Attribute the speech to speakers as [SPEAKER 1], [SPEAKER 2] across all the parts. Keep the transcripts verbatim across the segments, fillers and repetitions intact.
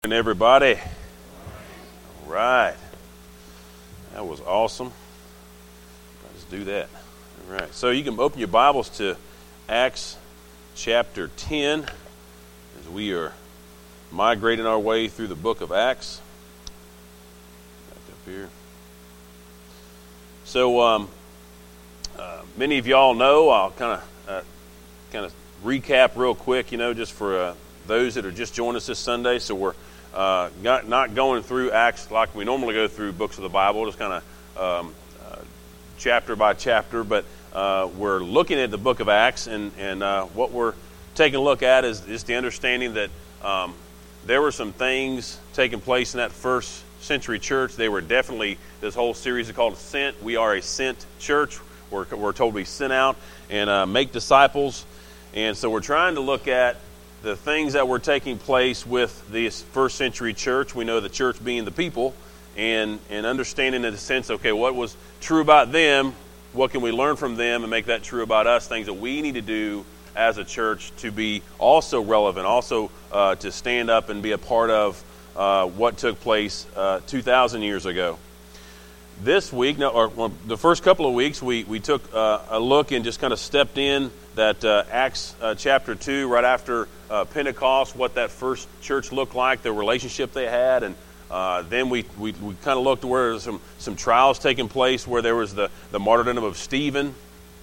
[SPEAKER 1] morning, everybody. All right. That was awesome. Let's do that. All right. So you can open your Bibles to Acts chapter ten as we are migrating our way through the book of Acts. Back up here. So um, uh, many of y'all know, I'll kind of uh, kind of recap real quick, you know, just for uh, those that are just joining us this Sunday. So we're uh, not, not going through Acts like we normally go through books of the Bible, just kind of um, uh, chapter by chapter, but uh, we're looking at the book of Acts, and, and uh, what we're taking a look at is, is the understanding that um, there were some things taking place in that first century church. They were definitely, this whole series is called Sent. We are a sent church. We're, we're told to be sent out and uh, make disciples. And so we're trying to look at the things that were taking place with this first century church. We know the church being the people, and, and understanding in the sense, okay, what was true about them, what can we learn from them and make that true about us, things that we need to do as a church to be also relevant, also uh, to stand up and be a part of uh, what took place uh, two thousand years ago. This week, no, or well, the first couple of weeks, we, we took uh, a look and just kind of stepped in that uh, Acts uh, chapter two, right after uh, Pentecost, what that first church looked like, the relationship they had, and uh, then we, we, we kind of looked where there was some, some trials taking place, where there was the, the martyrdom of Stephen.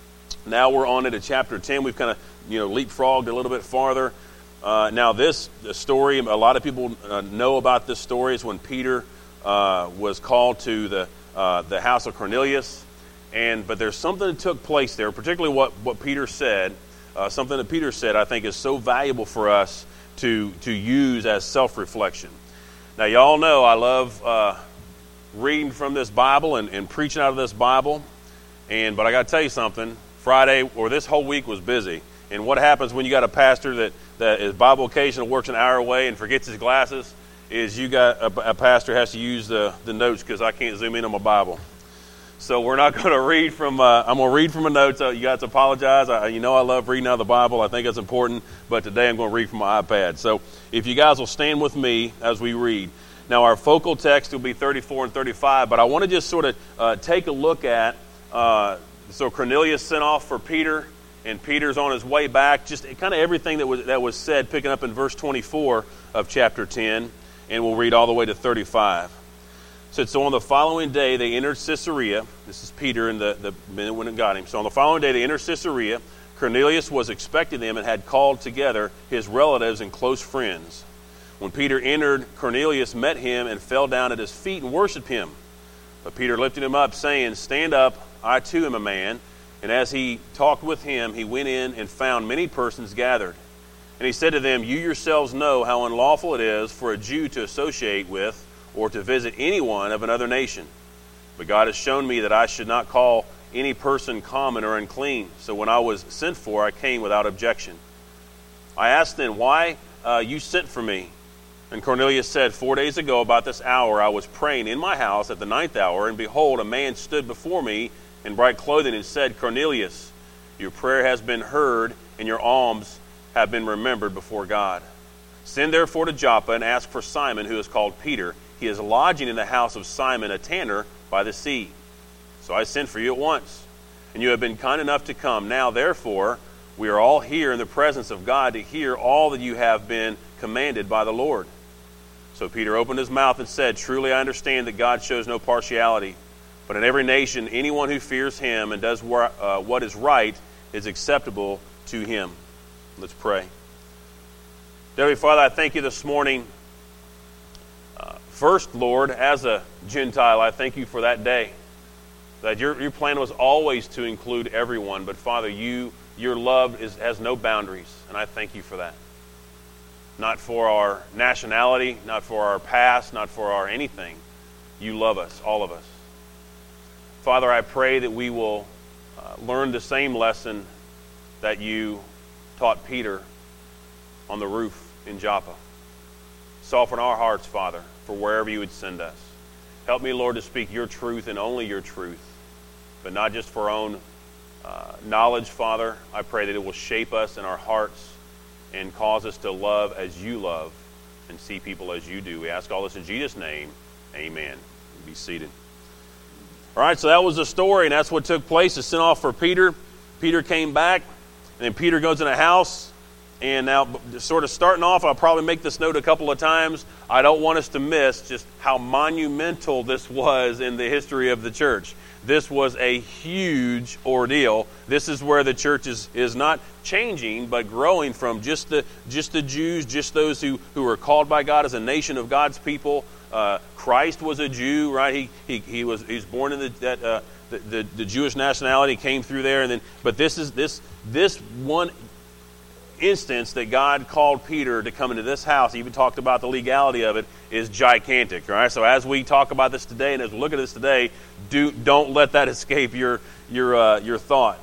[SPEAKER 1] Now we're on into chapter ten. We've kind of you know leapfrogged a little bit farther. Uh, now this the story, a lot of people uh, know about this story, is when Peter uh, was called to the uh, the house of Cornelius. And but there's something that took place there, particularly what, what Peter said. Uh, something that Peter said I think is so valuable for us to, to use as self-reflection. Now, y'all know I love uh, reading from this Bible and, and preaching out of this Bible. And But I got to tell you something. Friday, or this whole week, was busy. And what happens when you got a pastor that, that is Bible occasional, works an hour away and forgets his glasses, is you got a, a pastor has to use the, the notes because I can't zoom in on my Bible. So we're not going to read from, uh, I'm going to read from a note, so you guys apologize. I, you know I love reading out of the Bible. I think that's important. But today I'm going to read from my iPad. So if you guys will stand with me as we read. Now our focal text will be thirty-four and thirty-five, but I want to just sort of uh, take a look at, uh, so Cornelius sent off for Peter, and Peter's on his way back. Just kind of everything that was, that was said, picking up in verse twenty-four of chapter ten, and we'll read all the way to thirty-five. Said, so on the following day they entered Caesarea. This is Peter and the, the men that went and got him. So on the following day they entered Caesarea. Cornelius was expecting them and had called together his relatives and close friends. When Peter entered, Cornelius met him and fell down at his feet and worshipped him. But Peter lifted him up, saying, stand up, I too am a man. And as he talked with him, he went in and found many persons gathered. And he said to them, you yourselves know how unlawful it is for a Jew to associate with or to visit anyone of another nation. But God has shown me that I should not call any person common or unclean. So when I was sent for, I came without objection. I asked then, why uh, you sent for me? And Cornelius said, four days ago about this hour I was praying in my house at the ninth hour, and behold, a man stood before me in bright clothing and said, Cornelius, your prayer has been heard, and your alms have been remembered before God. Send therefore to Joppa and ask for Simon, who is called Peter. He is lodging in the house of Simon, a tanner, by the sea. So I sent for you at once, and you have been kind enough to come. Now, therefore, we are all here in the presence of God to hear all that you have been commanded by the Lord. So Peter opened his mouth and said, truly I understand that God shows no partiality, but in every nation anyone who fears him and does uh, what is right is acceptable to him. Let's pray. Heavenly Father, I thank you this morning. First, Lord, as a Gentile, I thank you for that day. That your, your plan was always to include everyone. But Father, you your love is, has no boundaries. And I thank you for that. Not for our nationality, not for our past, not for our anything. You love us, all of us. Father, I pray that we will uh, learn the same lesson that you taught Peter on the roof in Joppa. Soften our hearts, Father, for wherever you would send us. Help me, Lord, to speak your truth and only your truth, but not just for our own uh, knowledge, Father. I pray that it will shape us in our hearts and cause us to love as you love and see people as you do. We ask all this in Jesus' name. Amen. Be seated. All right, so that was the story, and that's what took place. It's sent off for Peter. Peter came back, and then Peter goes in a house. And now, sort of starting off, I'll probably make this note a couple of times. I don't want us to miss just how monumental this was in the history of the church. This was a huge ordeal. This is where the church is, is not changing, but growing from just the just the Jews, just those who, who were called by God as a nation of God's people. Uh, Christ was a Jew, right? He he he was he was born in the that uh, the, the the Jewish nationality, came through there, and then but this is this this one instance that God called Peter to come into this house, he even talked about the legality of it, is gigantic, right? So as we talk about this today and as we look at this today, do don't let that escape your your uh, your thought.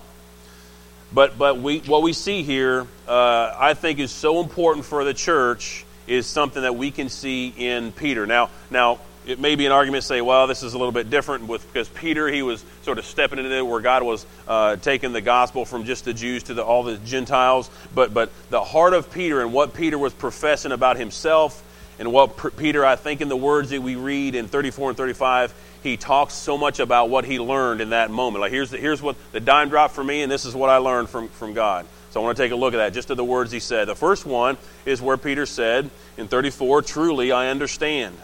[SPEAKER 1] But but we what we see here, uh, I think, is so important for the church, is something that we can see in Peter. Now now. It may be an argument to say, well, this is a little bit different with because Peter, he was sort of stepping into it where God was uh, taking the gospel from just the Jews to the, all the Gentiles. But but the heart of Peter and what Peter was professing about himself and what P- Peter, I think in the words that we read in thirty-four and thirty-five, he talks so much about what he learned in that moment. Like here's the, here's what the dime dropped for me, and this is what I learned from, from God. So I want to take a look at that, just to the words he said. The first one is where Peter said in thirty-four, truly I understand.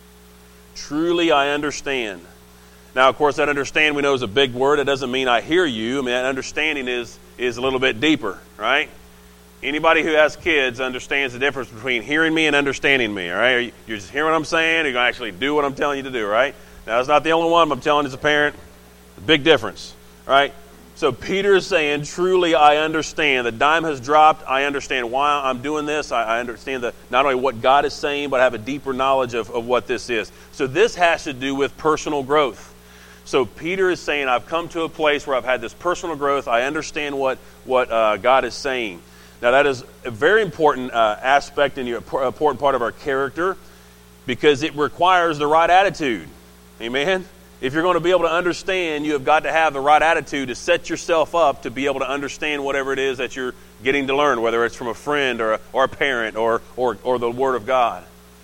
[SPEAKER 1] Truly I understand. Now, of course, that understand we know is a big word. It doesn't mean I hear you. I mean, that understanding is is a little bit deeper, right? Anybody who has kids understands the difference between hearing me and understanding me, all right? Are you, you're just hearing what I'm saying, or you're going to actually do what I'm telling you to do, right? Now, that's not the only one I'm telling as a parent. Big difference, right? So Peter is saying, truly I understand. The dime has dropped. I understand why I'm doing this. I, I understand the, not only what God is saying, but I have a deeper knowledge of, of what this is. So this has to do with personal growth. So Peter is saying, I've come to a place where I've had this personal growth. I understand what, what uh, God is saying. Now that is a very important uh, aspect and an important part of our character, because it requires the right attitude. Amen? If you're going to be able to understand, you have got to have the right attitude to set yourself up to be able to understand whatever it is that you're getting to learn, whether it's from a friend or a, or a parent or, or or the Word of God.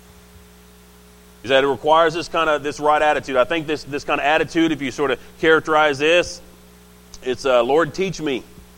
[SPEAKER 1] Is that it requires this kind of this right attitude. I think this this kind of attitude, if you sort of characterize this, it's uh, Lord, teach me.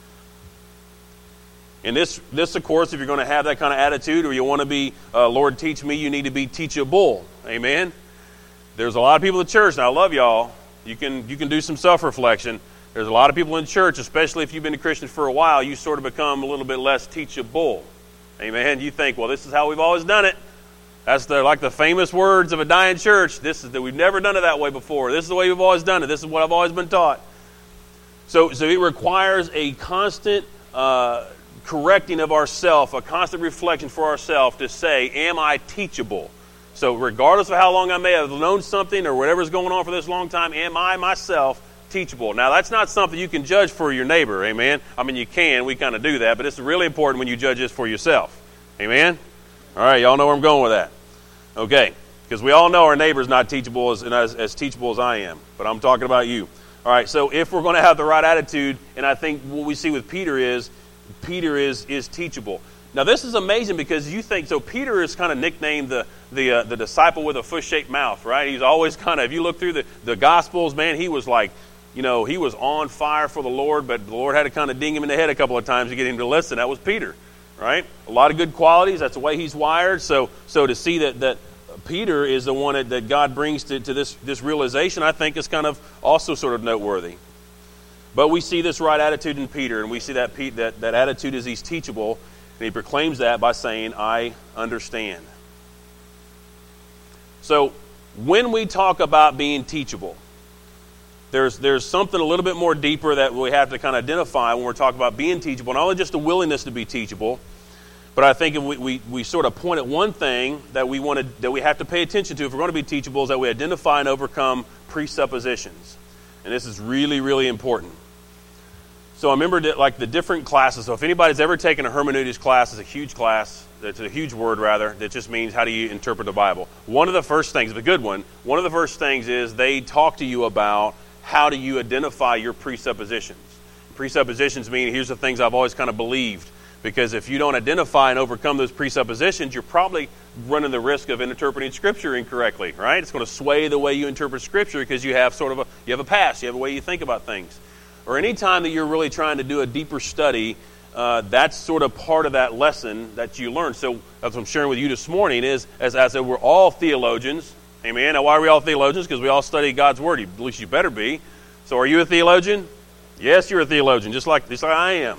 [SPEAKER 1] And this this of course, if you're going to have that kind of attitude, or you want to be uh, Lord, teach me, you need to be teachable. Amen. There's a lot of people in church, and I love y'all. You can you can do some self-reflection. There's a lot of people in church, especially if you've been a Christian for a while, you sort of become a little bit less teachable. Amen. You think, well, this is how we've always done it. That's the, like the famous words of a dying church. This is that we've never done it that way before. This is the way we've always done it. This is what I've always been taught. So, so it requires a constant uh, correcting of ourselves, a constant reflection for ourselves to say, am I teachable? So regardless of how long I may have known something or whatever's going on for this long time, am I myself teachable? Now, that's not something you can judge for your neighbor, amen? I mean, you can. We kind of do that, but it's really important when you judge this for yourself. Amen? All right, y'all know where I'm going with that. Okay, because we all know our neighbor's not teachable as, as, as teachable as I am, but I'm talking about you. All right, so if we're going to have the right attitude, and I think what we see with Peter is, Peter is is teachable. Now, this is amazing because you think, so Peter is kind of nicknamed the the uh, the disciple with a fish-shaped mouth, right? He's always kind of, if you look through the, the Gospels, man, he was like, you know, he was on fire for the Lord, but the Lord had to kind of ding him in the head a couple of times to get him to listen. That was Peter, right? A lot of good qualities. That's the way he's wired. So so to see that that Peter is the one that, that God brings to, to this, this realization, I think is kind of also sort of noteworthy. But we see this right attitude in Peter, and we see that that, that attitude is he's teachable. And he proclaims that by saying, I understand. So when we talk about being teachable, there's there's something a little bit more deeper that we have to kind of identify when we're talking about being teachable. Not only just the willingness to be teachable, but I think if we, we, we sort of point at one thing that we want to, that we have to pay attention to if we're going to be teachable, is that we identify and overcome presuppositions. And this is really, really important. So I remember that, like the different classes. So if anybody's ever taken a hermeneutics class, it's a huge class. It's a huge word, rather, that just means how do you interpret the Bible. One of the first things, the good one, one of the first things is they talk to you about how do you identify your presuppositions. Presuppositions mean here's the things I've always kind of believed. Because if you don't identify and overcome those presuppositions, you're probably running the risk of interpreting Scripture incorrectly, right? It's going to sway the way you interpret Scripture because you have sort of a you have a past, you have a way you think about things. Or any time that you're really trying to do a deeper study, uh, that's sort of part of that lesson that you learn. So that's what I'm sharing with you this morning is, as I said, we're all theologians. Amen. Now, why are we all theologians? Because we all study God's Word. At least you better be. So are you a theologian? Yes, you're a theologian, just like, just like I am.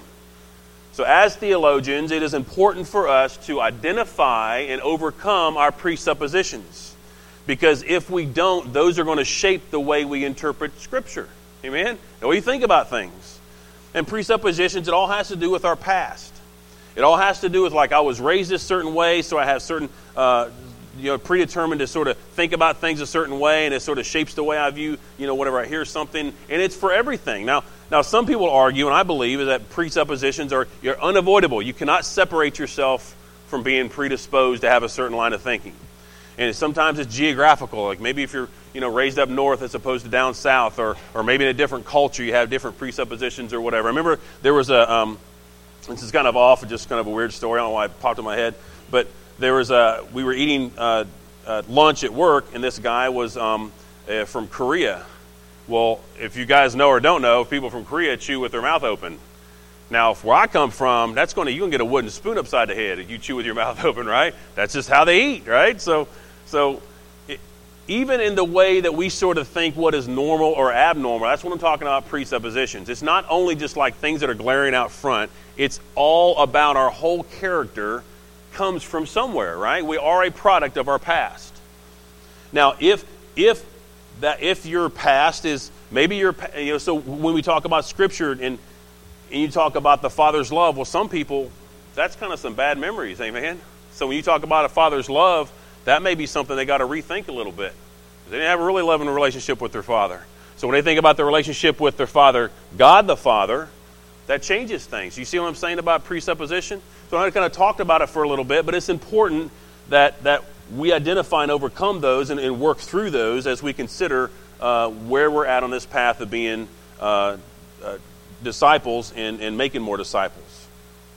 [SPEAKER 1] So as theologians, it is important for us to identify and overcome our presuppositions. Because if we don't, those are going to shape the way we interpret Scripture. Amen? The way you think about things. And presuppositions, it all has to do with our past. It all has to do with, like, I was raised a certain way, so I have certain, uh, you know, predetermined to sort of think about things a certain way, and it sort of shapes the way I view, you know, whenever I hear something. And it's for everything. Now, Now, some people argue, and I believe, is that presuppositions are you're unavoidable. You cannot separate yourself from being predisposed to have a certain line of thinking. And sometimes it's geographical. Like maybe if you're you know raised up north as opposed to down south, or or maybe in a different culture you have different presuppositions or whatever. I remember there was a, um, this is kind of off, just kind of a weird story. I don't know why it popped in my head. But there was a, we were eating uh, uh, lunch at work, and this guy was um, uh, from Korea. Well, if you guys know or don't know, people from Korea chew with their mouth open. Now, if where I come from, that's going to, you can get a wooden spoon upside the head if you chew with your mouth open, right? That's just how they eat, right? So, so it, even in the way that we sort of think what is normal or abnormal, that's what I'm talking about, presuppositions. It's not only just like things that are glaring out front. It's all about our whole character comes from somewhere, right? We are a product of our past. Now, if if that if your past is maybe your you know so when we talk about Scripture and and you talk about the Father's love, well, some people that's kind of some bad memories, amen. So when you talk about a Father's love, that may be something they got to rethink a little bit. They didn't have a really loving relationship with their Father. So when they think about their relationship with their Father, God the Father, that changes things. You see what I'm saying about presupposition? So I kind of talked about it for a little bit, but it's important that that. we identify and overcome those and, and work through those as we consider uh, where we're at on this path of being uh, uh, disciples and, and making more disciples.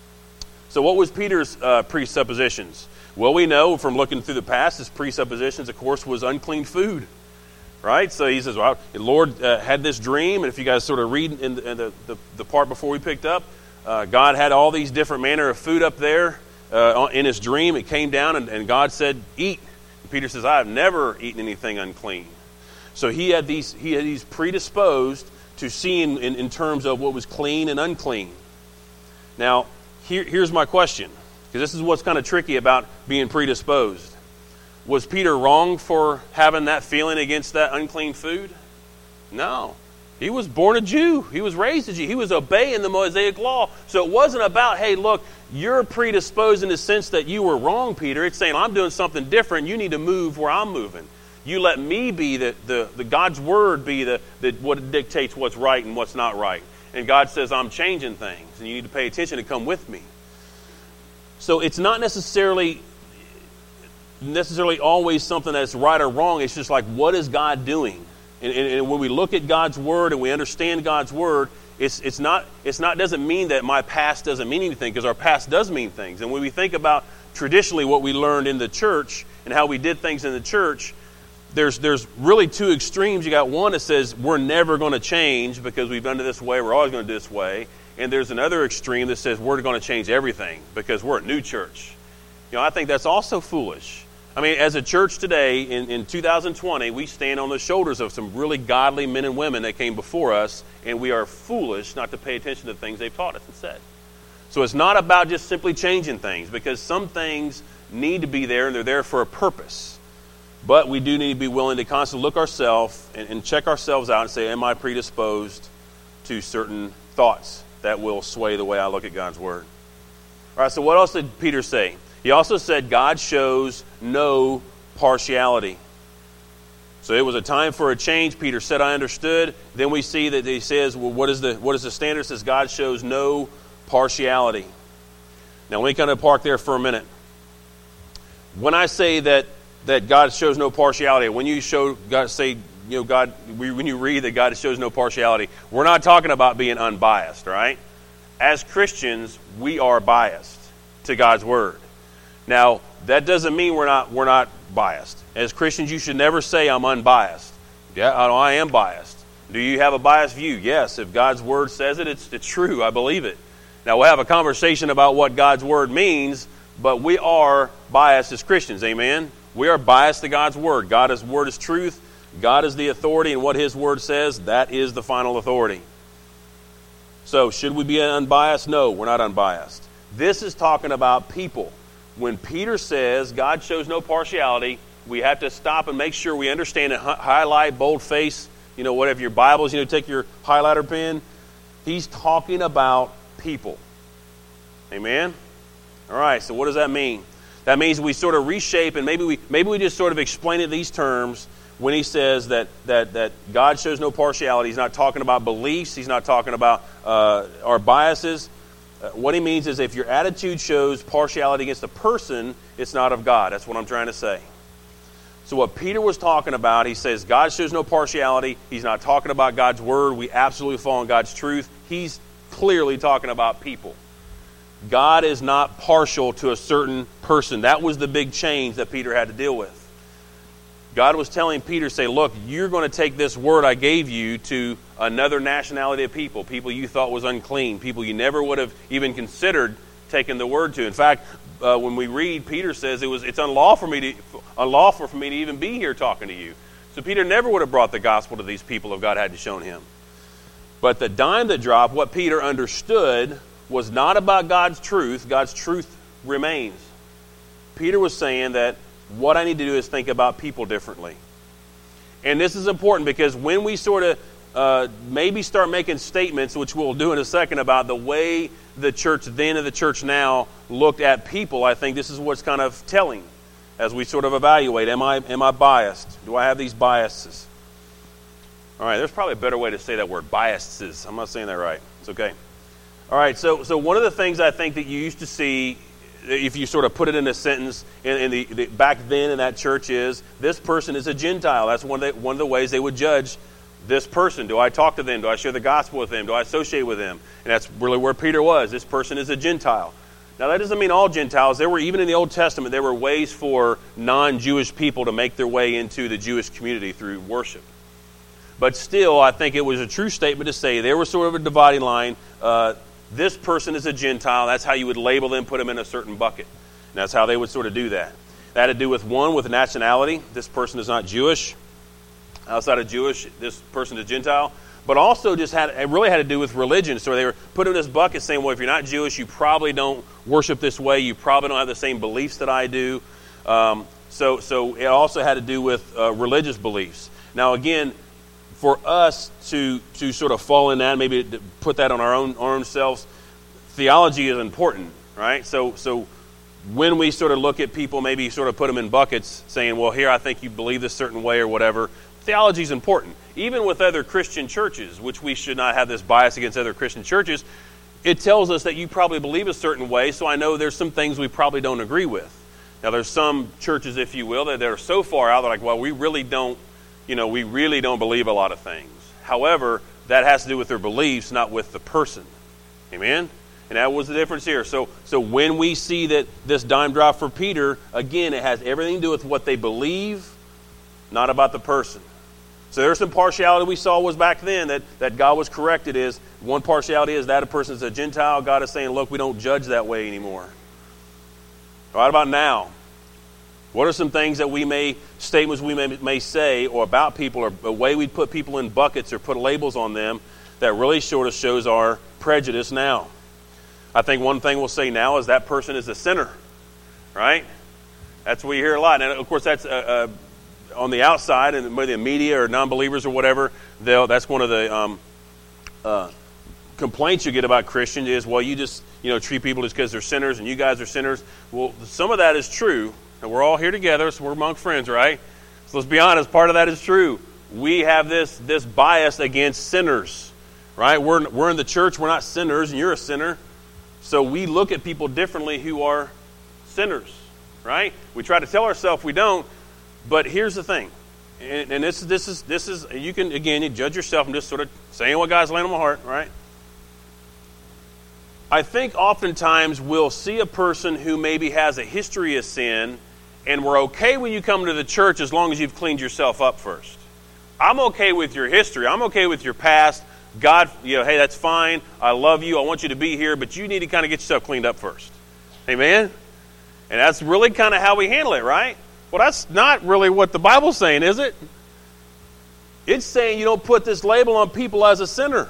[SPEAKER 1] So what was Peter's uh, presuppositions? Well, we know from looking through the past, his presuppositions, of course, was unclean food. Right? So he says, well, the Lord uh, had this dream, and if you guys sort of read in the, in the, the, the part before we picked up, uh, God had all these different manner of food up there. Uh, in his dream, it came down, and, and God said, "Eat." And Peter says, "I have never eaten anything unclean." So he had these. He had these predisposed to seeing in, in terms of what was clean and unclean. Now, here, here's my question, because this is what's kind of tricky about being predisposed. Was Peter wrong for having that feeling against that unclean food? No. He was born a Jew. He was raised a Jew. He was obeying the Mosaic law. So it wasn't about, hey, look, you're predisposed in the sense that you were wrong, Peter. It's saying, I'm doing something different. You need to move where I'm moving. You let me be the, the, the God's word be the, the what dictates what's right and what's not right. And God says, I'm changing things, and you need to pay attention and come with me. So it's not necessarily necessarily always something that's right or wrong. It's just like, what is God doing? And, and, and when we look at God's word and we understand God's word, it's it's not it's not doesn't mean that my past doesn't mean anything, because our past does mean things. And when we think about traditionally what we learned in the church and how we did things in the church, there's there's really two extremes. You got one that says we're never going to change because we've done it this way, we're always going to do it this way. And there's another extreme that says we're going to change everything because we're a new church. You know, I think that's also foolish. I mean, as a church today, in, in two thousand twenty, we stand on the shoulders of some really godly men and women that came before us, and we are foolish not to pay attention to the things they've taught us and said. So it's not about just simply changing things, because some things need to be there, and they're there for a purpose. But we do need to be willing to constantly look ourselves and, and check ourselves out and say, am I predisposed to certain thoughts that will sway the way I look at God's word? All right, so what else did Peter say? He also said God shows no partiality. So it was a time for a change. Peter said, I understood. Then we see that he says, well, what is the what is the standard? It says God shows no partiality. Now, let me kind of park there for a minute. When I say that that God shows no partiality, when you show God say, you know, God, when you read that God shows no partiality, we're not talking about being unbiased, right? as Christians, we are biased to God's Word. Now, that doesn't mean we're not we're not biased. As Christians, you should never say, I'm unbiased. Yeah, I am biased. Do you have a biased view? Yes. If God's Word says it, it's, it's true. I believe it. Now, we'll have a conversation about what God's Word means, but we are biased as Christians. Amen? We are biased to God's Word. God's Word is truth. God is the authority, and what His Word says, that is the final authority. So, should we be unbiased? No, we're not unbiased. This is talking about people. When Peter says God shows no partiality, we have to stop and make sure we understand it. Highlight, boldface, you know, whatever your Bibles, you know, take your highlighter pen. He's talking about people. Amen? All right, so what does that mean? That means we sort of reshape, and maybe we maybe we just sort of explain it in these terms. When he says that, that, that God shows no partiality, he's not talking about beliefs. He's not talking about uh, our biases. Uh, what he means is if your attitude shows partiality against a person, it's not of God. That's what I'm trying to say. So what Peter was talking about, he says God shows no partiality. He's not talking about God's Word. We absolutely follow God's truth. He's clearly talking about people. God is not partial to a certain person. That was the big change that Peter had to deal with. God was telling Peter, say, look, you're going to take this word I gave you to another nationality of people, people you thought was unclean, people you never would have even considered taking the word to. In fact, uh, when we read, Peter says it was it's unlawful for me to unlawful for me to even be here talking to you. So Peter never would have brought the gospel to these people if God hadn't shown him. But the dime that dropped, what Peter understood was not about God's truth. God's truth remains. Peter was saying that what I need to do is think about people differently. And this is important because when we sort of uh, maybe start making statements, which we'll do in a second, about the way the church then and the church now looked at people, I think this is what's kind of telling as we sort of evaluate, am I am I biased? Do I have these biases? All right, there's probably a better way to say that word, biases. I'm not saying that right. It's okay. All right, so so one of the things I think that you used to see, if you sort of put it in a sentence, in, in the, the back then in that church is, this person is a Gentile. That's one of the, one of the ways they would judge this person. Do I talk to them? Do I share the gospel with them? Do I associate with them? And that's really where Peter was. This person is a Gentile. Now that doesn't mean all Gentiles. There were, even in the Old Testament, there were ways for non-Jewish people to make their way into the Jewish community through worship. But still, I think it was a true statement to say there was sort of a dividing line. Uh, This person is a Gentile. That's how you would label them, put them in a certain bucket. And that's how they would sort of do that. That had to do with, one, with nationality. This person is not Jewish. Outside of Jewish, this person is Gentile. But also just had it really had to do with religion. So they were put in this bucket saying, well, if you're not Jewish, you probably don't worship this way. You probably don't have the same beliefs that I do. Um, so, so it also had to do with uh, religious beliefs. Now, again, for us to to sort of fall in that, maybe to put that on our own our own selves, theology is important, right? So so when we sort of look at people, maybe sort of put them in buckets, saying, well, here I think you believe this certain way or whatever, theology is important. Even with other Christian churches, which we should not have this bias against other Christian churches, it tells us that you probably believe a certain way, so I know there's some things we probably don't agree with. Now, there's some churches, if you will, that they're so far out, they're like, well, we really don't You know, we really don't believe a lot of things. However, that has to do with their beliefs, not with the person. Amen? And that was the difference here. So so when we see that this dime drop for Peter, again, it has everything to do with what they believe, not about the person. So there's some partiality we saw was back then that, that God was corrected is, one partiality is that a person is a Gentile. God is saying, look, we don't judge that way anymore. What about now? What are some things that we may, statements we may, may say or about people, or a way we put people in buckets or put labels on them that really sort of shows our prejudice now? I think one thing we'll say now is that person is a sinner, right? That's what you hear a lot. And of course, that's uh, uh, on the outside, and whether the media or non-believers or whatever, they'll, that's one of the um, uh, complaints you get about Christians is, well, you just you know treat people just because they're sinners and you guys are sinners. Well, some of that is true. And we're all here together, so we're among friends, right? So let's be honest, part of that is true. We have this this bias against sinners, right? We're, we're in the church, we're not sinners, and you're a sinner. So we look at people differently who are sinners, right? We try to tell ourselves we don't, but here's the thing. And, and this, this is, this is you can, again, you judge yourself and just sort of saying what God's laying on my heart, right? I think oftentimes we'll see a person who maybe has a history of sin, and we're okay when you come to the church as long as you've cleaned yourself up first. I'm okay with your history. I'm okay with your past. God, you know, hey, that's fine. I love you. I want you to be here, but you need to kind of get yourself cleaned up first. Amen? And that's really kind of how we handle it, right? Well, that's not really what the Bible's saying, is it? It's saying you don't put this label on people as a sinner.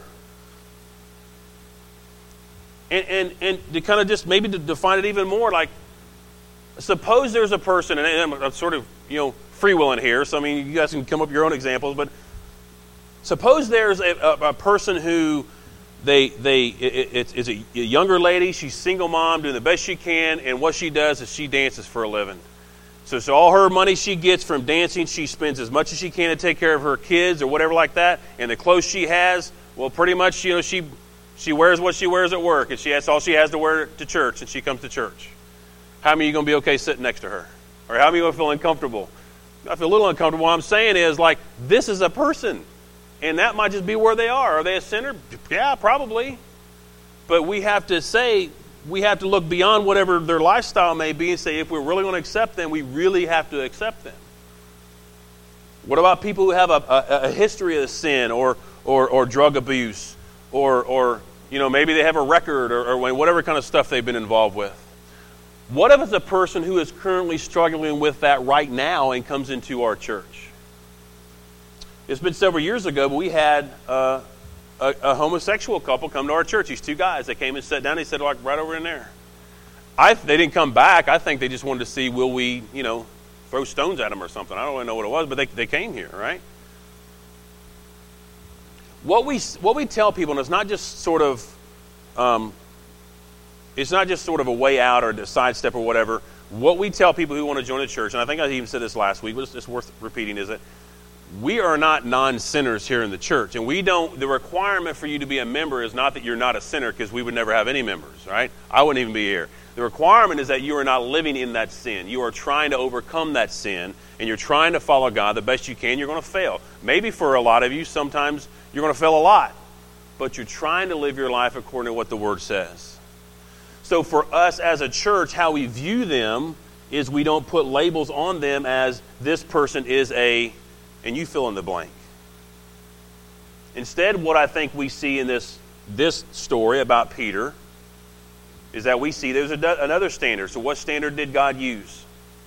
[SPEAKER 1] And, and, and to kind of just maybe to define it even more, like, suppose there's a person, and I'm, I'm sort of, you know, freewheeling here, so I mean, you guys can come up with your own examples, but suppose there's a, a, a person who, they, they, it, it, it's a, a younger lady, she's single mom, doing the best she can, and what she does is she dances for a living. So, so all her money she gets from dancing, she spends as much as she can to take care of her kids or whatever like that, and the clothes she has, well, pretty much, you know, she... She wears what she wears at work, and she has all she has to wear to church, and she comes to church. How many of you going to be okay sitting next to her? Or how many of you going to feel uncomfortable? I feel a little uncomfortable. What I'm saying is, like, this is a person, and that might just be where they are. Are they a sinner? Yeah, probably. But we have to say, we have to look beyond whatever their lifestyle may be and say, if we're really going to accept them, we really have to accept them. What about people who have a, a, a history of sin or, or, or drug abuse? Or, or you know, maybe they have a record or, or whatever kind of stuff they've been involved with. What if it's a person who is currently struggling with that right now and comes into our church? It's been several years ago, but we had uh, a, a homosexual couple come to our church. These two guys, they came and sat down. They said, like, right over in there. I, they didn't come back. I think they just wanted to see, will we, you know, throw stones at them or something. I don't really know what it was, but they, they came here, right? What we what we tell people, and it's not just sort of, um, it's not just sort of a way out or a sidestep or whatever. What we tell people who want to join a church, and I think I even said this last week, but it's, it's worth repeating, is that we are not non-sinners here in the church, and we don't. The requirement for you to be a member is not that you're not a sinner, because we would never have any members, right? I wouldn't even be here. The requirement is that you are not living in that sin. You are trying to overcome that sin, and you're trying to follow God the best you can. You're going to fail. Maybe for a lot of you, sometimes you're going to fail a lot, but you're trying to live your life according to what the Word says. So for us as a church, how we view them is we don't put labels on them as this person is a, and you fill in the blank. Instead, what I think we see in this, this story about Peter is that we see there's a, another standard. So what standard did God use?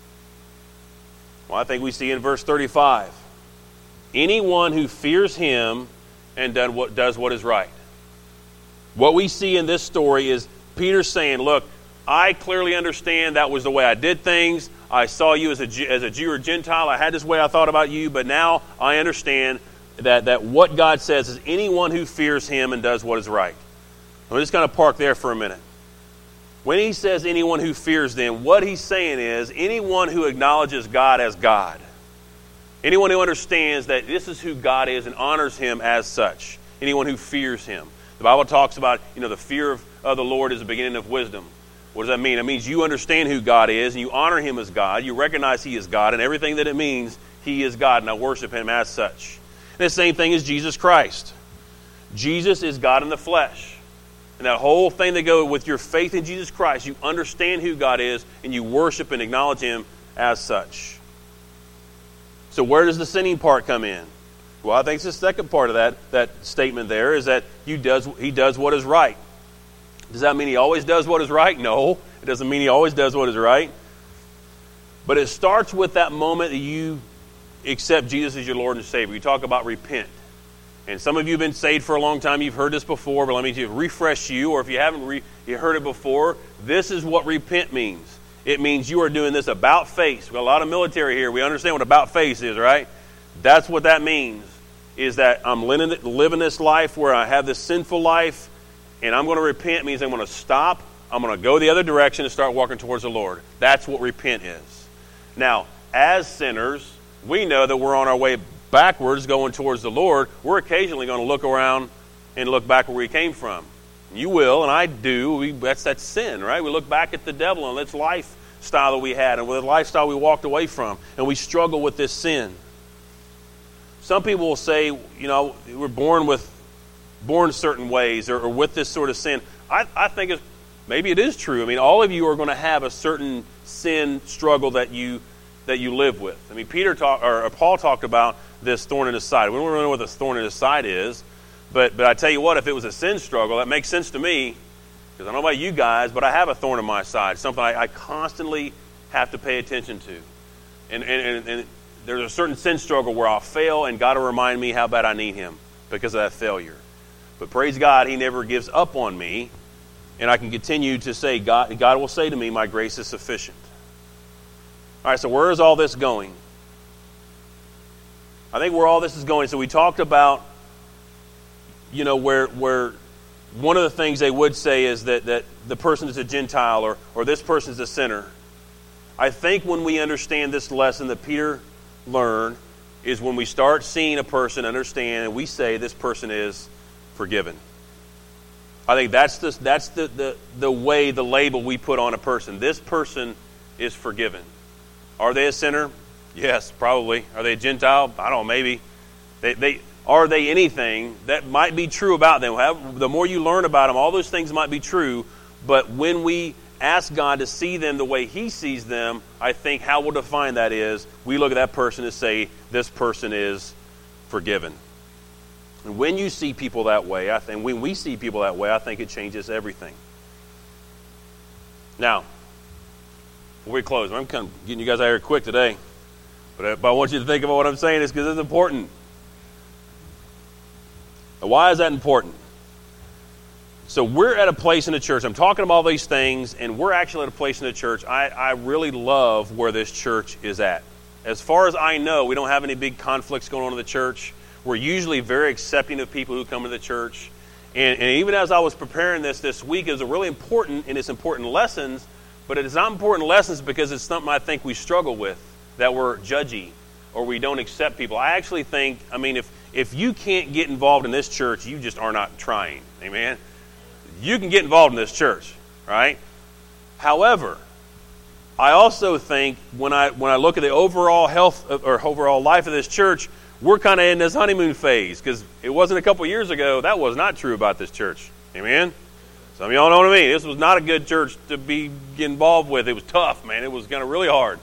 [SPEAKER 1] Well, I think we see in verse thirty-five. Anyone who fears him and done what, does what is right. What we see in this story is Peter saying, look, I clearly understand that was the way I did things. I saw you as a, as a Jew or Gentile. I had this way I thought about you, but now I understand that, that what God says is anyone who fears him and does what is right. I'm just going to park there for a minute. When he says anyone who fears them, what he's saying is anyone who acknowledges God as God. Anyone who understands that this is who God is and honors him as such. Anyone who fears him. The Bible talks about, you know, the fear of, of the Lord is the beginning of wisdom. What does that mean? It means you understand who God is and you honor him as God. You recognize he is God and everything that it means, he is God, and I worship him as such. And the same thing is Jesus Christ. Jesus is God in the flesh. And that whole thing that goes with your faith in Jesus Christ, you understand who God is and you worship and acknowledge him as such. So where does the sinning part come in? Well, I think it's the second part of that, that statement there is that you does, he does what is right. Does that mean he always does what is right? No, it doesn't mean he always does what is right. But it starts with that moment that you accept Jesus as your Lord and Savior. You talk about repent. And some of you have been saved for a long time. You've heard this before, but let me just refresh you. Or if you haven't re- you heard it before, this is what repent means. It means you are doing this about face. We've got a lot of military here. We understand what about face is, right? That's what that means, is that I'm living this life where I have this sinful life, and I'm going to repent means I'm going to stop. I'm going to go the other direction and start walking towards the Lord. That's what repent is. Now, as sinners, we know that we're on our way backwards going towards the Lord. We're occasionally going to look around and look back where we came from. You will, and I do. We, that's that sin, right? We look back at the devil and its lifestyle that we had and with the lifestyle we walked away from, and we struggle with this sin. Some people will say, you know, we're born with born certain ways or, or with this sort of sin. I, I think it's, maybe it is true. I mean, all of you are going to have a certain sin struggle that you that you live with. I mean, Peter talk, or Paul talked about this thorn in his side. We don't really know what this thorn in his side is, but but I tell you what, if it was a sin struggle, that makes sense to me, because I don't know about you guys, but I have a thorn in my side, something I, I constantly have to pay attention to. And, and, and, and there's a certain sin struggle where I'll fail, and God will remind me how bad I need him because of that failure. But praise God, he never gives up on me, and I can continue to say, God, God will say to me, my grace is sufficient. All right, so where is all this going? I think where all this is going, so we talked about, you know, where where one of the things they would say is that, that the person is a Gentile or, or this person is a sinner. I think when we understand this lesson that Peter learned is when we start seeing a person understand and we say this person is forgiven. I think that's the, that's the, the, the way, the label we put on a person. This person is forgiven. Are they a sinner? Yes, probably. Are they a Gentile? I don't know, maybe. They, they are they anything that might be true about them? The more you learn about them, all those things might be true. But when we ask God to see them the way he sees them, I think how we'll define that is we look at that person and say, this person is forgiven. And when you see people that way, I think when we see people that way, I think it changes everything. Now, before we close, I'm kind of getting you guys out here quick today, but I, but I want you to think about what I'm saying is because it's important. Now, why is that important? So we're at a place in the church, I'm talking about all these things, and we're actually at a place in the church, I, I really love where this church is at. As far as I know, we don't have any big conflicts going on in the church. We're usually very accepting of people who come to the church. And, and even as I was preparing this this week, it was a really important, and it's important lessons, but it is not important lessons because it's something I think we struggle with, that we're judgy or we don't accept people. I actually think, I mean, if, if you can't get involved in this church, you just are not trying. Amen? You can get involved in this church, right? However, I also think when I when I look at the overall health of, or overall life of this church, we're kind of in this honeymoon phase because it wasn't a couple years ago that was not true about this church. Amen? Some of y'all know what I mean. This was not a good church to be involved with. It was tough, man. It was kind of really hard.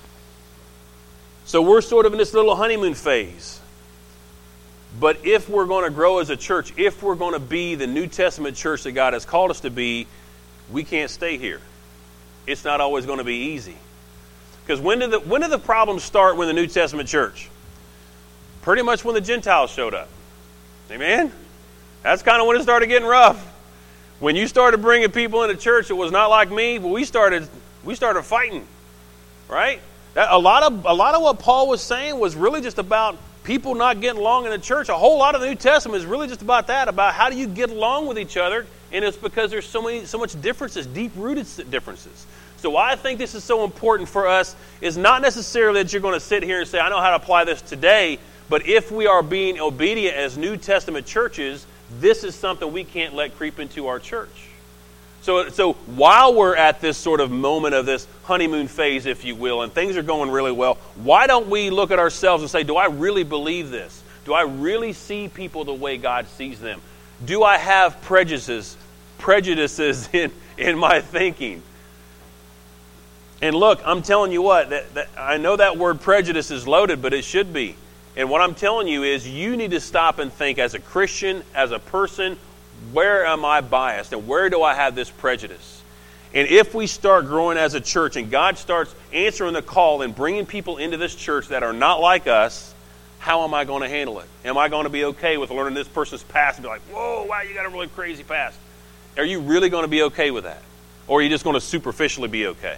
[SPEAKER 1] So we're sort of in this little honeymoon phase. But if we're going to grow as a church, if we're going to be the New Testament church that God has called us to be, we can't stay here. It's not always going to be easy. Because when did the when did the problems start with the New Testament church? Pretty much when the Gentiles showed up. Amen? That's kind of when it started getting rough. When you started bringing people into church that was not like me, well, we started we started fighting, right? That, a lot of a lot of what Paul was saying was really just about people not getting along in the church. A whole lot of the New Testament is really just about that, about how do you get along with each other, and it's because there's so many, so much differences, deep-rooted differences. So why I think this is so important for us is not necessarily that you're going to sit here and say, I know how to apply this today, but if we are being obedient as New Testament churches, this is something we can't let creep into our church. So, so while we're at this sort of moment of this honeymoon phase, if you will, and things are going really well, why don't we look at ourselves and say, do I really believe this? Do I really see people the way God sees them? Do I have prejudices, prejudices in, in my thinking? And look, I'm telling you what, that, that, I know that word prejudice is loaded, but it should be. And what I'm telling you is you need to stop and think as a Christian, as a person, where am I biased and where do I have this prejudice? And if we start growing as a church and God starts answering the call and bringing people into this church that are not like us, how am I going to handle it? Am I going to be okay with learning this person's past and be like, whoa, wow, you got a really crazy past? Are you really going to be okay with that? Or are you just going to superficially be okay?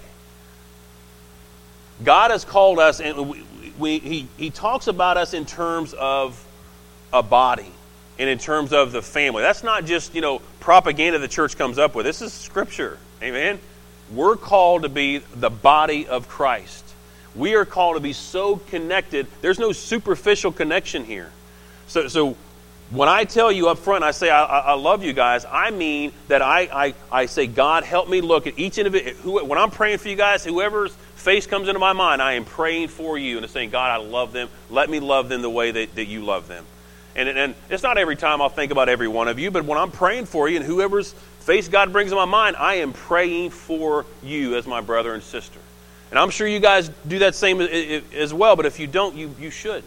[SPEAKER 1] God has called us, and we, we, he, he talks about us in terms of a body. And in terms of the family. That's not just, you know, propaganda the church comes up with. This is Scripture. Amen? We're called to be the body of Christ. We are called to be so connected. There's no superficial connection here. So so when I tell you up front, I say, I, I love you guys, I mean that I, I, I say, God, help me look at each individual. When I'm praying for you guys, whoever's face comes into my mind, I am praying for you. And I'm saying, God, I love them. Let me love them the way that, that you love them. And, and it's not every time I'll think about every one of you, but when I'm praying for you and whoever's face God brings in my mind, I am praying for you as my brother and sister. And I'm sure you guys do that same as well, but if you don't, you, you should.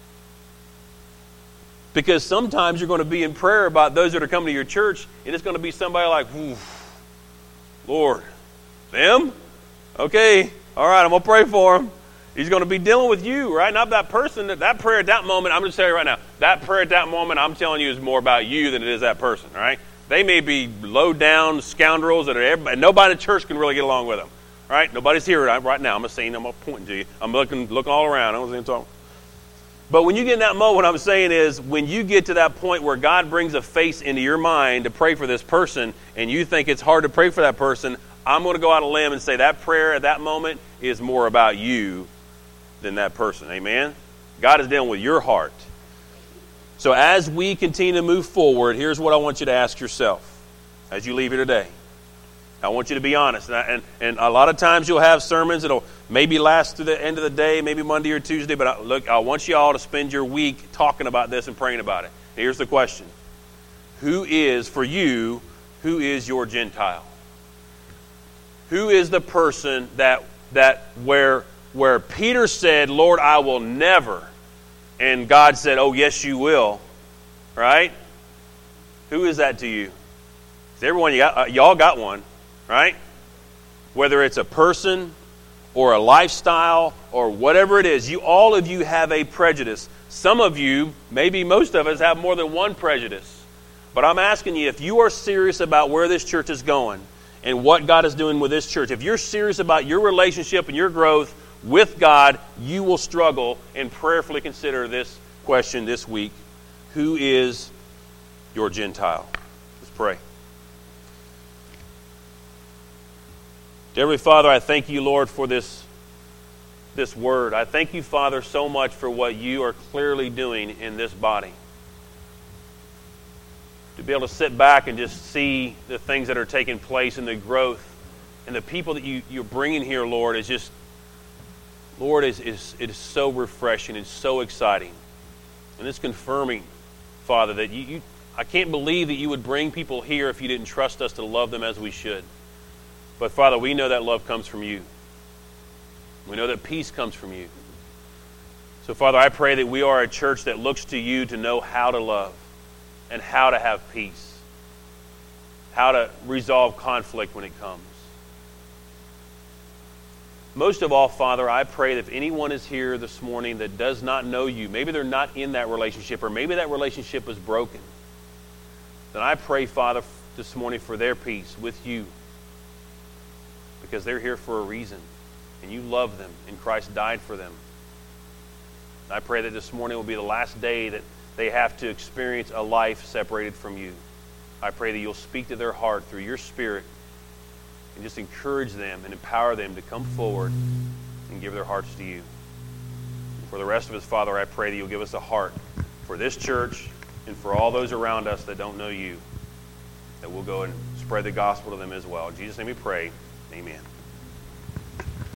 [SPEAKER 1] Because sometimes you're going to be in prayer about those that are coming to your church, and it's going to be somebody like, Lord, them? Okay, all right, I'm going to pray for them. He's going to be dealing with you, right? Not that person. That prayer at that moment, I'm going to tell you right now, that prayer at that moment, I'm telling you, is more about you than it is that person, all right? They may be low-down scoundrels that are everybody, nobody in church can really get along with them, all right? Nobody's here right now. I'm just saying, I'm pointing to you. I'm looking looking all around. I don't know what I'm talking. But when you get in that moment, what I'm saying is, when you get to that point where God brings a face into your mind to pray for this person, and you think it's hard to pray for that person, I'm going to go out on a limb and say that prayer at that moment is more about you than that person. Amen? God is dealing with your heart. So as we continue to move forward, here's what I want you to ask yourself as you leave here today. I want you to be honest. And, I, and, and a lot of times you'll have sermons that'll maybe last to the end of the day, maybe Monday or Tuesday. But I, look, I want you all to spend your week talking about this and praying about it. Here's the question. Who is, for you, who is your Gentile? Who is the person that that where where Peter said, Lord, I will never, and God said, oh, yes, you will, right? Who is that to you? Everyone, you got, uh, y'all got one. Right? Whether it's a person or a lifestyle or whatever it is, you all of you have a prejudice. Some of you, maybe most of us, have more than one prejudice. But I'm asking you, if you are serious about where this church is going and what God is doing with this church, if you're serious about your relationship and your growth with God, you will struggle and prayerfully consider this question this week. Who is your Gentile? Let's pray. Heavenly Father, I thank you, Lord, for this, this word. I thank you, Father, so much for what you are clearly doing in this body. To be able to sit back and just see the things that are taking place and the growth and the people that you, you're bringing here, Lord, is just, Lord, is, is, it is so refreshing. It's so exciting. And it's confirming, Father, that you, you, I can't believe that you would bring people here if you didn't trust us to love them as we should. But, Father, we know that love comes from you. We know that peace comes from you. So, Father, I pray that we are a church that looks to you to know how to love and how to have peace, how to resolve conflict when it comes. Most of all, Father, I pray that if anyone is here this morning that does not know you, maybe they're not in that relationship, or maybe that relationship is broken, then I pray, Father, this morning for their peace with you. Because they're here for a reason, and you love them, and Christ died for them. I pray that this morning will be the last day that they have to experience a life separated from you. I pray that you'll speak to their heart through your Spirit and just encourage them and empower them to come forward and give their hearts to you. For the rest of us, Father, I pray that you'll give us a heart for this church and for all those around us that don't know you, that we'll go and spread the gospel to them as well. In Jesus' name we pray. Amen.